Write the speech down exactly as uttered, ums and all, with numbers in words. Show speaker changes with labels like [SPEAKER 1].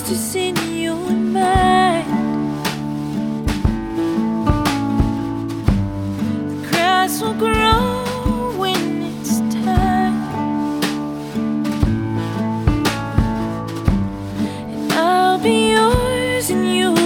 [SPEAKER 1] just in your mind. The grass will grow when it's time, and I'll be yours and you